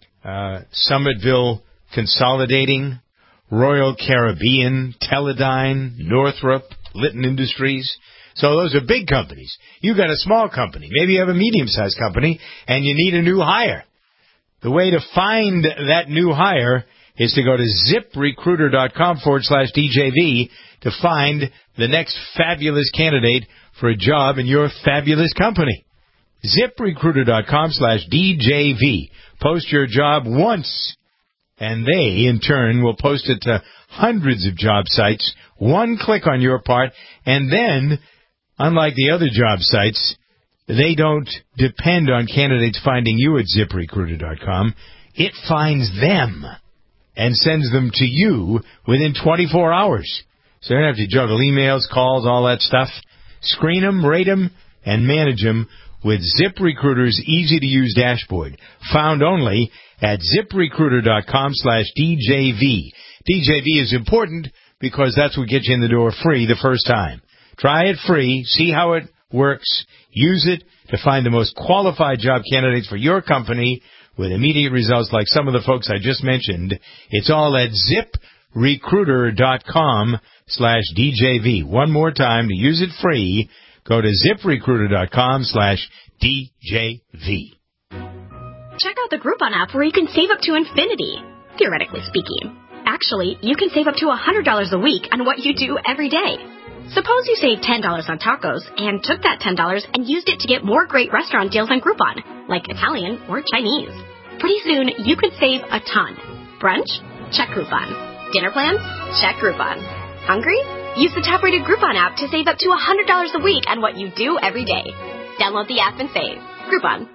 Uh, Summitville Consolidating, Royal Caribbean, Teledyne, Northrop, Litton Industries. So those are big companies. You got a small company. Maybe you have a medium-sized company, and you need a new hire. The way to find that new hire is to go to zip recruiter dot com forward slash D J V to find the next fabulous candidate for a job in your fabulous company. zip recruiter dot com slash D J V. Post your job once, and they, in turn, will post it to hundreds of job sites, one click on your part, and then, unlike the other job sites, they don't depend on candidates finding you at zip recruiter dot com. It finds them and sends them to you within twenty-four hours. So you don't have to juggle emails, calls, all that stuff. Screen them, rate them, and manage them with ZipRecruiter's easy-to-use dashboard, found only at zip recruiter dot com slash D J V. D J V is important because that's what gets you in the door free the first time. Try it free, see how it works, use it to find the most qualified job candidates for your company with immediate results like some of the folks I just mentioned. It's all at zip recruiter dot com slash D J V. One more time, to use it free, go to zip recruiter dot com slash D J V. Check out the Groupon app where you can save up to infinity, theoretically speaking. Actually, you can save up to one hundred dollars a week on what you do every day. Suppose you saved ten dollars on tacos and took that ten dollars and used it to get more great restaurant deals on Groupon, like Italian or Chinese. Pretty soon, you could save a ton. Brunch? Check Groupon. Dinner plans? Check Groupon. Hungry? Use the top-rated Groupon app to save up to one hundred dollars a week on what you do every day. Download the app and save. Groupon.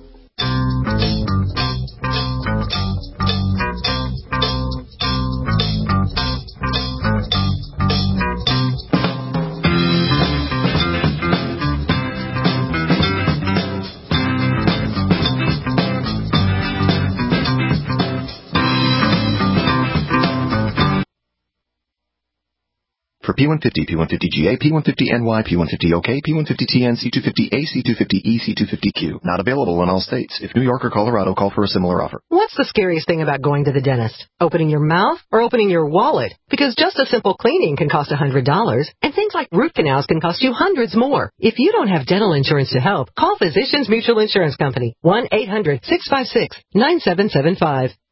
For P one fifty, P one fifty G A, P one fifty N Y, P one fifty O K, P one fifty T N, C two fifty A, C two fifty E, C two fifty Q. Not available in all states. If New York or Colorado, call for a similar offer. What's the scariest thing about going to the dentist? Opening your mouth or opening your wallet? Because just a simple cleaning can cost one hundred dollars, and things like root canals can cost you hundreds more. If you don't have dental insurance to help, call Physicians Mutual Insurance Company, one eight hundred six five six nine seven seven five.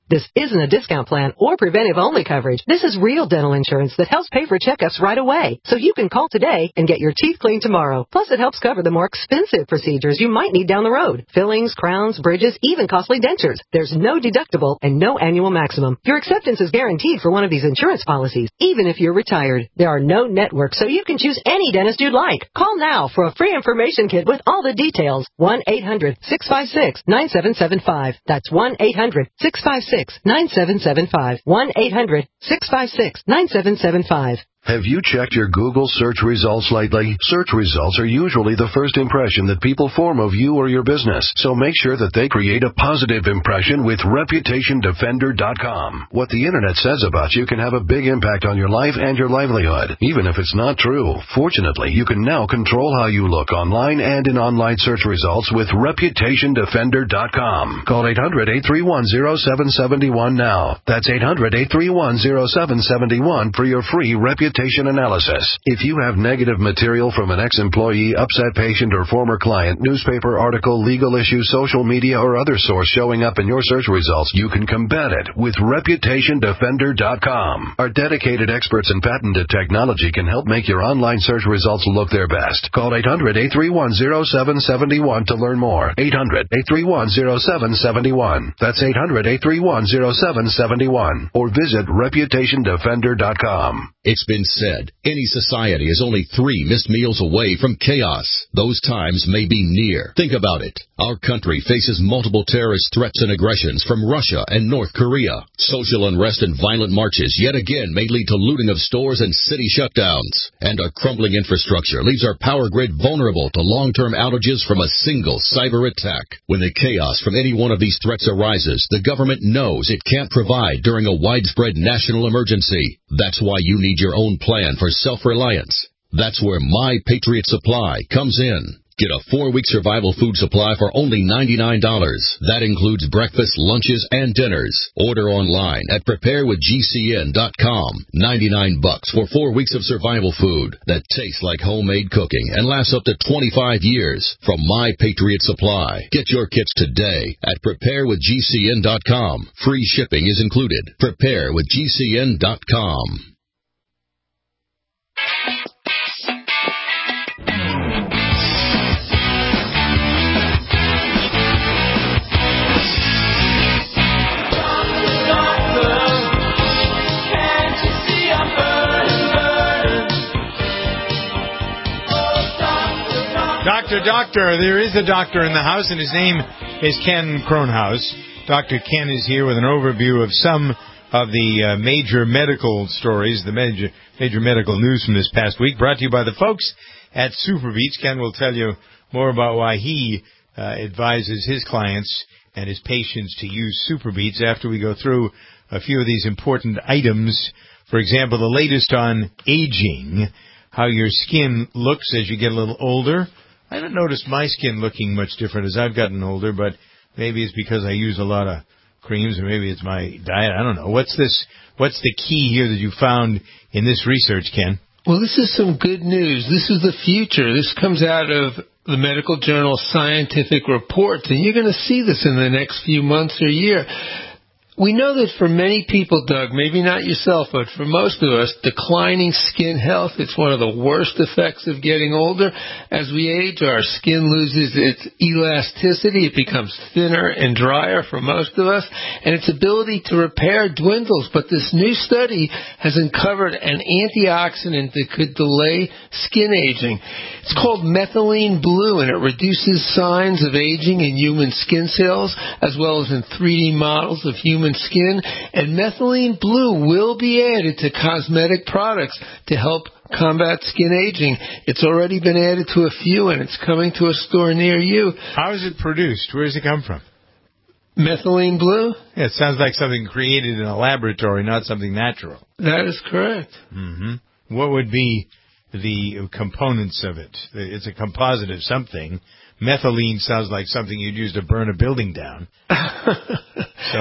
This isn't a discount plan or preventive-only coverage. This is real dental insurance that helps pay for checkups right away. So you can call today and get your teeth cleaned tomorrow. Plus, it helps cover the more expensive procedures you might need down the road. Fillings, crowns, bridges, even costly dentures. There's no deductible and no annual maximum. Your acceptance is guaranteed for one of these insurance policies, even if you're retired. There are no networks, so you can choose any dentist you'd like. Call now for a free information kit with all the details. one eight hundred six five six nine seven seven five. That's one eight hundred six five six nine seven seven five. one eight hundred six five six nine seven seven five. Have you checked your Google search results lately? Search results are usually the first impression that people form of you or your business, so make sure that they create a positive impression with Reputation Defender dot com. What the Internet says about you can have a big impact on your life and your livelihood, even if it's not true. Fortunately, you can now control how you look online and in online search results with Reputation Defender dot com. Call eight hundred eight three one oh seven seven one now. That's eight hundred eight three one oh seven seven one for your free Reputation analysis. If you have negative material from an ex-employee, upset patient, or former client, newspaper article, legal issue, social media, or other source showing up in your search results, you can combat it with Reputation Defender dot com. Our dedicated experts in patented technology can help make your online search results look their best. Call eight hundred eight three one oh seven seven one to learn more. eight hundred eight three one oh seven seven one. That's eight hundred eight three one oh seven seven one. Or visit Reputation Defender dot com. It's been said, any society is only three missed meals away from chaos. Those times may be near. Think about it. Our country faces multiple terrorist threats and aggressions from Russia and North Korea. Social unrest and violent marches yet again may lead to looting of stores and city shutdowns. And our crumbling infrastructure leaves our power grid vulnerable to long-term outages from a single cyber attack. When the chaos from any one of these threats arises, the government knows it can't provide during a widespread national emergency. That's why you need your own plan for self-reliance. That's where My Patriot Supply comes in. Get a four-week survival food supply for only ninety-nine dollars. That includes breakfast, lunches, and dinners. Order online at prepare with G C N dot com. ninety-nine bucks for four weeks of survival food that tastes like homemade cooking and lasts up to twenty-five years from My Patriot Supply. Get your kits today at prepare with G C N dot com. Free shipping is included. prepare with G C N dot com. Doctor, doctor, there is a doctor in the house, and his name is Ken Kronhaus. Doctor Ken is here with an overview of some of the uh, major medical stories, the major major medical news from this past week, brought to you by the folks at SuperBeets. Ken will tell you more about why he uh, advises his clients and his patients to use SuperBeets after we go through a few of these important items. For example, the latest on aging, how your skin looks as you get a little older. I haven't noticed my skin looking much different as I've gotten older, but maybe it's because I use a lot of creams, or maybe it's my diet. I don't know. What's this? What's the key here that you found in this research, Ken? Well, this is some good news. This is the future. This comes out of the medical journal Scientific Reports, and you're going to see this in the next few months or year. We know that for many people, Doug, maybe not yourself, but for most of us, declining skin health, it's one of the worst effects of getting older. As we age, our skin loses its elasticity. It becomes thinner and drier for most of us, and its ability to repair dwindles. But this new study has uncovered an antioxidant that could delay skin aging. It's called methylene blue, and it reduces signs of aging in human skin cells, as well as in three D models of human skin, and methylene blue will be added to cosmetic products to help combat skin aging. It's already been added to a few, and it's coming to a store near you. How is it produced? Where does it come from? Methylene blue? Yeah, it sounds like something created in a laboratory, not something natural. That is correct. Mm-hmm. What would be the components of it. It's a composite of something. Methylene sounds like something you'd use to burn a building down. So,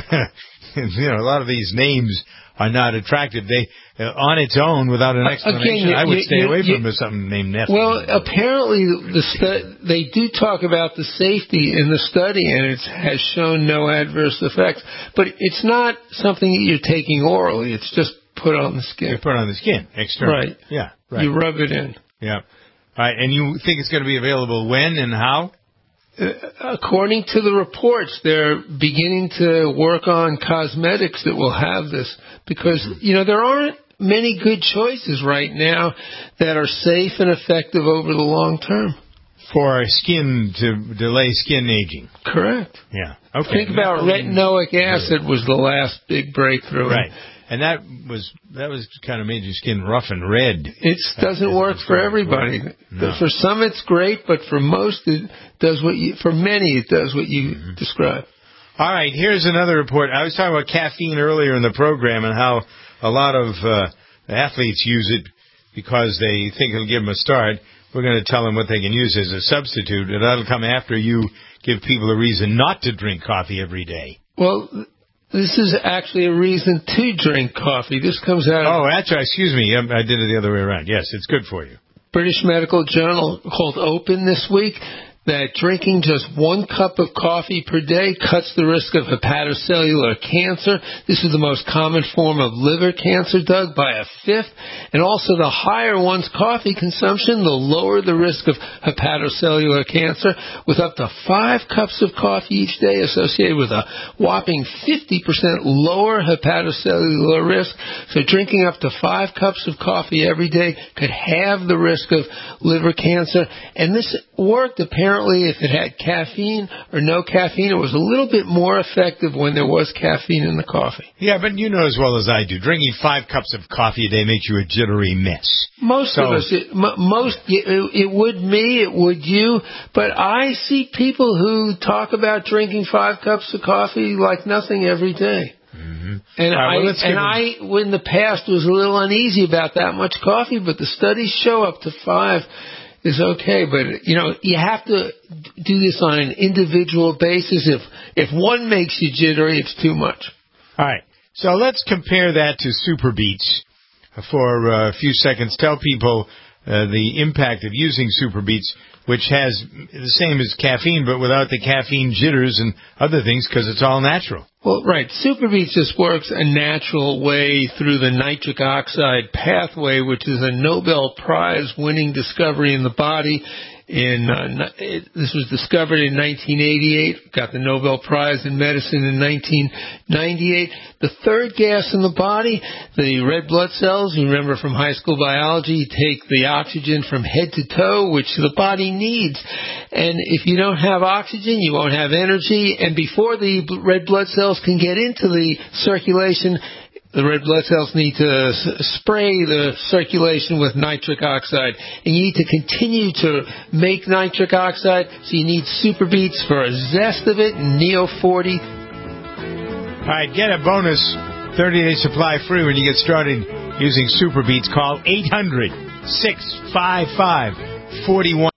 you know, a lot of these names are not attractive. They, uh, on its own, without an explanation, Again, you, I would you, stay you, away you, from something named methylene. Well, apparently the stu- they do talk about the safety in the study, and it has shown no adverse effects. But it's not something that you're taking orally. It's just put on the skin. You put it on the skin, externally. Right. Yeah, right. You rub it in. Yeah. All right, and you think it's going to be available when and how? Uh, according to the reports, they're beginning to work on cosmetics that will have this because, you know, there aren't many good choices right now that are safe and effective over the long term. For skin, to delay skin aging. Correct. Yeah. Okay. Think about retinoic acid was the last big breakthrough. Right. And that was that was kind of made your skin rough and red. It doesn't work for everybody. No. For some, it's great, but for most, it does what you. For many, it does what you mm-hmm. describe. All right. Here's another report. I was talking about caffeine earlier in the program and how a lot of uh, athletes use it because they think it'll give them a start. We're going to tell them what they can use as a substitute, and that'll come after you give people a reason not to drink coffee every day. Well, this is actually a reason to drink coffee. This comes out of... Oh, that's right. Excuse me. I did it the other way around. Yes, it's good for you. British Medical Journal called Open this week that drinking just one cup of coffee per day cuts the risk of hepatocellular cancer. This is the most common form of liver cancer, Doug, by a fifth. And also the higher one's coffee consumption, the lower the risk of hepatocellular cancer, with up to five cups of coffee each day associated with a whopping fifty percent lower hepatocellular risk. So drinking up to five cups of coffee every day could halve the risk of liver cancer. And this worked apparently. If it had caffeine or no caffeine, it was a little bit more effective when there was caffeine in the coffee. Yeah, but you know as well as I do, drinking five cups of coffee a day makes you a jittery mess. Most so, of us, it, m- most it, it would me, it would you, but I see people who talk about drinking five cups of coffee like nothing every day. Mm-hmm. And right, well, I, and I, in the past, was a little uneasy about that much coffee, but the studies show up to five is okay, but, you know, you have to do this on an individual basis. If if one makes you jittery, it's too much. All right. So let's compare that to Super Beets for uh, a few seconds. Tell people uh, the impact of using Super Beets, which has the same as caffeine, but without the caffeine jitters and other things because it's all natural. Well, right. Super Beets just works a natural way through the nitric oxide pathway, which is a Nobel Prize winning discovery in the body. In uh, it, this was discovered in nineteen eighty-eight, got the Nobel Prize in Medicine in nineteen ninety-eight. The third gas in the body, the red blood cells, you remember from high school biology, you take the oxygen from head to toe, which the body needs. And if you don't have oxygen, you won't have energy. And before the red blood cells can get into the circulation, the red blood cells need to s- spray the circulation with nitric oxide. And you need to continue to make nitric oxide, so you need Super Beets for a zest of it, Neo forty. All right, get a bonus thirty-day supply free when you get started using Super Beets. Call eight hundred, six five five, four one.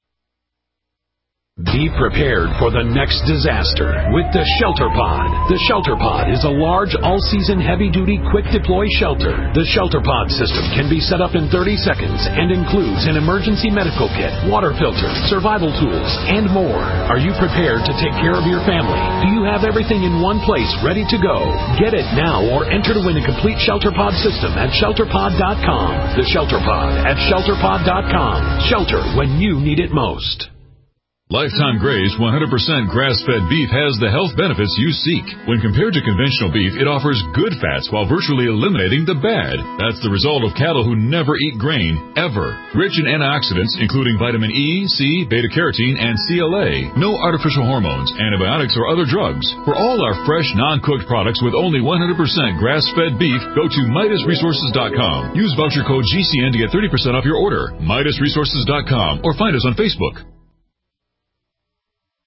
Be prepared for the next disaster with the Shelter Pod. The Shelter Pod is a large, all-season, heavy-duty, quick-deploy shelter. The Shelter Pod system can be set up in thirty seconds and includes an emergency medical kit, water filter, survival tools, and more. Are you prepared to take care of your family? Do you have everything in one place ready to go? Get it now or enter to win a complete Shelter Pod system at shelter pod dot com. The Shelter Pod at shelter pod dot com. Shelter when you need it most. Lifetime Graze one hundred percent grass-fed beef has the health benefits you seek. When compared to conventional beef, it offers good fats while virtually eliminating the bad. That's the result of cattle who never eat grain, ever. Rich in antioxidants, including vitamin E, C, beta-carotene, and C L A. No artificial hormones, antibiotics, or other drugs. For all our fresh, non-cooked products with only one hundred percent grass-fed beef, go to Midas Resources dot com. Use voucher code G C N to get thirty percent off your order. Midas Resources dot com or find us on Facebook.